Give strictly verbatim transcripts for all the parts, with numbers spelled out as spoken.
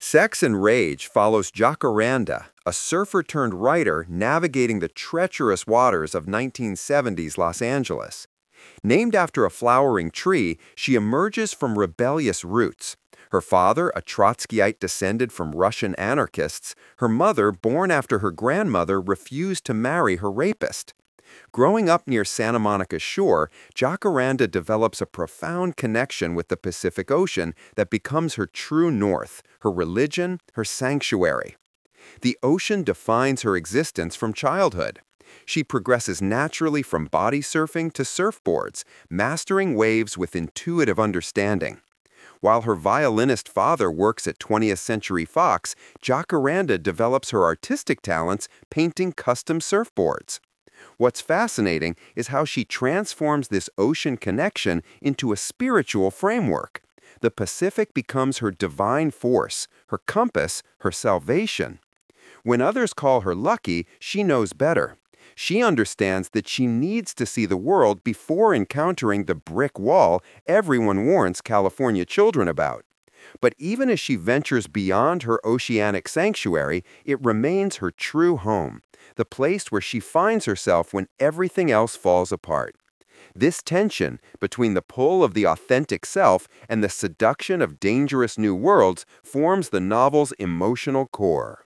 Sex and Rage follows Jacaranda, a surfer turned writer navigating the treacherous waters of nineteen seventies Los Angeles. Named after a flowering tree, she emerges from rebellious roots. Her father, a Trotskyite descended from Russian anarchists, her mother, born after her grandmother, refused to marry her rapist. Growing up near Santa Monica shore, Jacaranda develops a profound connection with the Pacific Ocean that becomes her true north, her religion, her sanctuary. The ocean defines her existence from childhood. She progresses naturally from body surfing to surfboards, mastering waves with intuitive understanding. While her violinist father works at twentieth Century Fox, Jacaranda develops her artistic talents painting custom surfboards. What's fascinating is how she transforms this ocean connection into a spiritual framework. The Pacific becomes her divine force, her compass, her salvation. When others call her lucky, she knows better. She understands that she needs to see the world before encountering the brick wall everyone warns California children about. But even as she ventures beyond her oceanic sanctuary, it remains her true home, the place where she finds herself when everything else falls apart. This tension between the pull of the authentic self and the seduction of dangerous new worlds forms the novel's emotional core.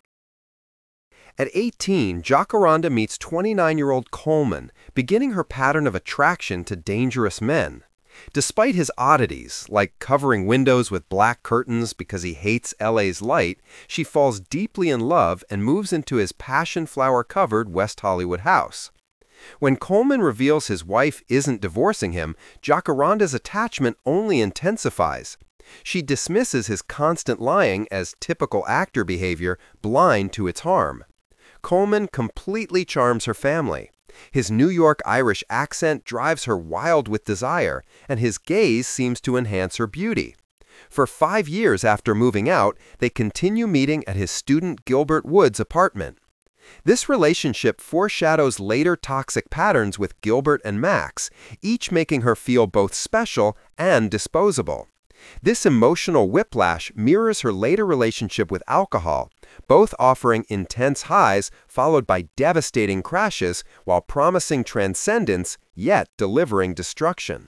At eighteen, Jacaranda meets twenty-nine-year-old Coleman, beginning her pattern of attraction to dangerous men. Despite his oddities, like covering windows with black curtains because he hates L A's light, she falls deeply in love and moves into his passion flower-covered West Hollywood house. When Coleman reveals his wife isn't divorcing him, Jacaranda's attachment only intensifies. She dismisses his constant lying as typical actor behavior, blind to its harm. Coleman completely charms her family. His New York Irish accent drives her wild with desire, and his gaze seems to enhance her beauty. For five years after moving out, they continue meeting at his student Gilbert Wood's apartment. This relationship foreshadows later toxic patterns with Gilbert and Max, each making her feel both special and disposable. This emotional whiplash mirrors her later relationship with alcohol, both offering intense highs followed by devastating crashes while promising transcendence, yet delivering destruction.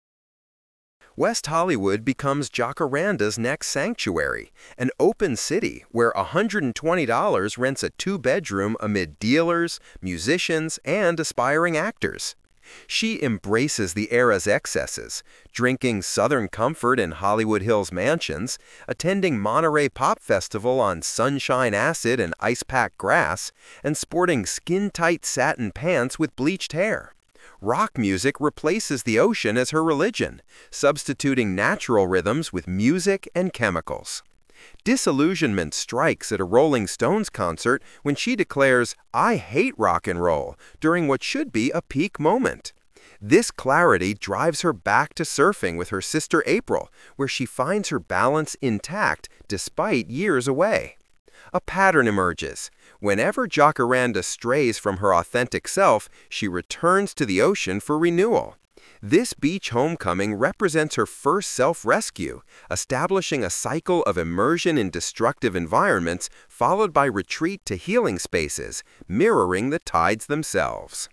West Hollywood becomes Jacaranda's next sanctuary, an open city where one hundred twenty dollars rents a two-bedroom amid dealers, musicians, and aspiring actors. She embraces the era's excesses, drinking Southern Comfort in Hollywood Hills mansions, attending Monterey Pop Festival on sunshine acid and ice-packed grass, and sporting skin-tight satin pants with bleached hair. Rock music replaces the ocean as her religion, substituting natural rhythms with music and chemicals. Disillusionment strikes at a Rolling Stones concert when she declares, "I hate rock and roll," during what should be a peak moment. This clarity drives her back to surfing with her sister April, where she finds her balance intact despite years away. A pattern emerges. Whenever Jacaranda strays from her authentic self, she returns to the ocean for renewal. This beach homecoming represents her first self-rescue, establishing a cycle of immersion in destructive environments followed by retreat to healing spaces, mirroring the tides themselves.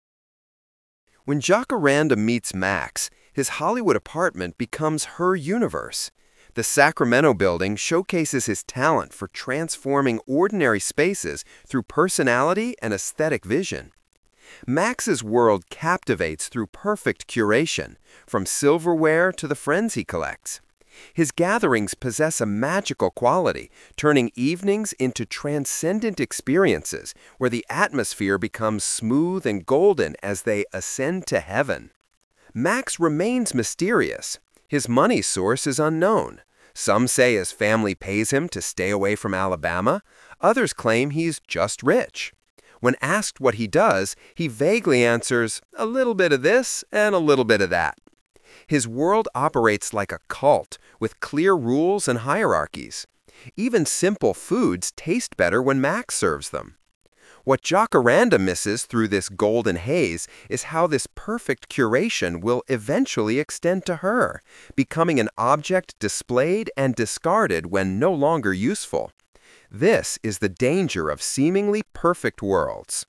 When Jacaranda meets Max, his Hollywood apartment becomes her universe. The Sacramento building showcases his talent for transforming ordinary spaces through personality and aesthetic vision. Max's world captivates through perfect curation, from silverware to the friends he collects. His gatherings possess a magical quality, turning evenings into transcendent experiences where the atmosphere becomes smooth and golden as they ascend to heaven. Max remains mysterious. His money source is unknown. Some say his family pays him to stay away from Alabama. Others claim he's just rich. When asked what he does, he vaguely answers, "A little bit of this and a little bit of that." His world operates like a cult, with clear rules and hierarchies. Even simple foods taste better when Max serves them. What Jacaranda misses through this golden haze is how this perfect curation will eventually extend to her, becoming an object displayed and discarded when no longer useful. This is the danger of seemingly perfect worlds.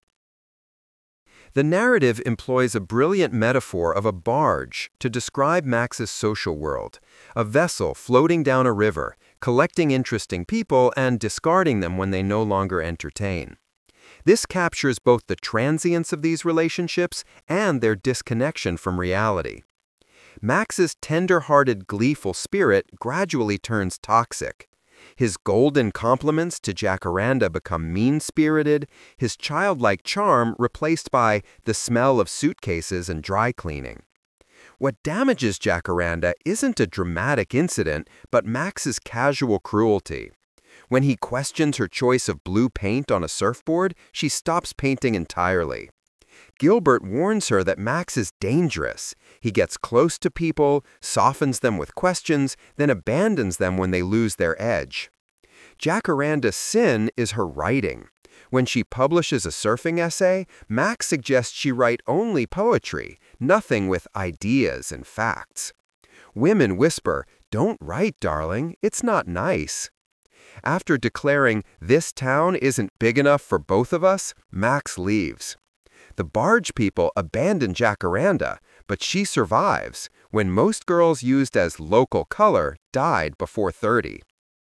The narrative employs a brilliant metaphor of a barge to describe Max's social world, a vessel floating down a river, collecting interesting people and discarding them when they no longer entertain. This captures both the transience of these relationships and their disconnection from reality. Max's tender-hearted, gleeful spirit gradually turns toxic. His golden compliments to Jacaranda become mean-spirited, his childlike charm replaced by the smell of suitcases and dry cleaning. What damages Jacaranda isn't a dramatic incident, but Max's casual cruelty. When he questions her choice of blue paint on a surfboard, she stops painting entirely. Gilbert warns her that Max is dangerous. He gets close to people, softens them with questions, then abandons them when they lose their edge. Jacaranda's sin is her writing. When she publishes a surfing essay, Max suggests she write only poetry, nothing with ideas and facts. Women whisper, "Don't write, darling, it's not nice." After declaring, "This town isn't big enough for both of us," Max leaves. The barge people abandon Jacaranda, but she survives when most girls used as local color died before thirty.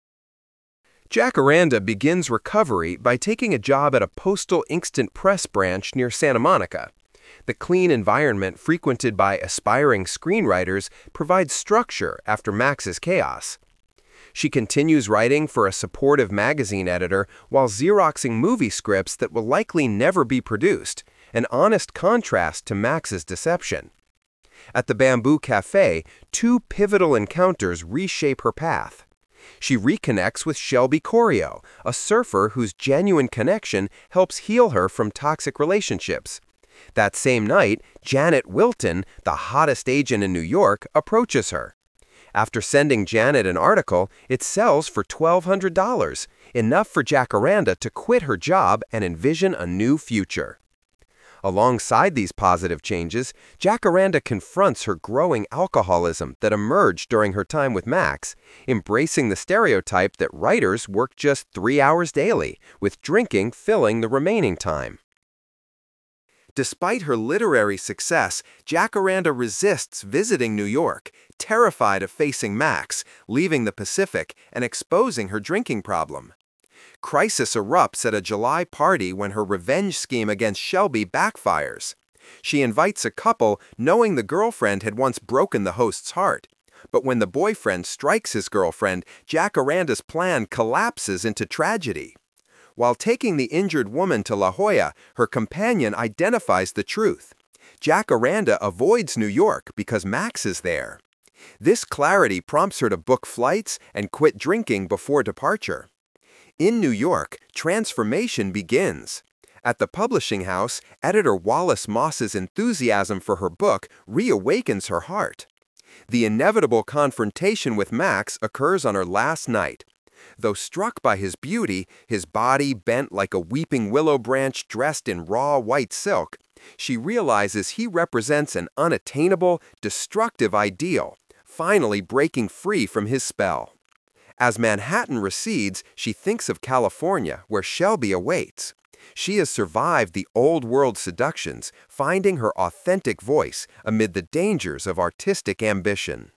Jacaranda begins recovery by taking a job at a postal instant press branch near Santa Monica. The clean environment frequented by aspiring screenwriters provides structure after Max's chaos. She continues writing for a supportive magazine editor while Xeroxing movie scripts that will likely never be produced, an honest contrast to Max's deception. At the Bamboo Cafe, two pivotal encounters reshape her path. She reconnects with Shelby Corio, a surfer whose genuine connection helps heal her from toxic relationships. That same night, Janet Wilton, the hottest agent in New York, approaches her. After sending Janet an article, it sells for twelve hundred dollars, enough for Jacaranda to quit her job and envision a new future. Alongside these positive changes, Jacaranda confronts her growing alcoholism that emerged during her time with Max, embracing the stereotype that writers work just three hours daily, with drinking filling the remaining time. Despite her literary success, Jacaranda resists visiting New York, terrified of facing Max, leaving the Pacific, and exposing her drinking problem. Crisis erupts at a July party when her revenge scheme against Shelby backfires. She invites a couple, knowing the girlfriend had once broken the host's heart. But when the boyfriend strikes his girlfriend, Jacaranda's plan collapses into tragedy. While taking the injured woman to La Jolla, her companion identifies the truth. Jacaranda avoids New York because Max is there. This clarity prompts her to book flights and quit drinking before departure. In New York, transformation begins. At the publishing house, editor Wallace Moss's enthusiasm for her book reawakens her heart. The inevitable confrontation with Max occurs on her last night. Though struck by his beauty, his body bent like a weeping willow branch dressed in raw white silk, she realizes he represents an unattainable, destructive ideal, finally breaking free from his spell. As Manhattan recedes, she thinks of California, where Shelby awaits. She has survived the old-world seductions, finding her authentic voice amid the dangers of artistic ambition.